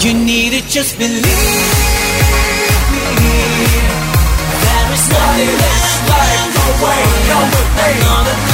you need it, just believe me. There is nothing that can go away. Come with me.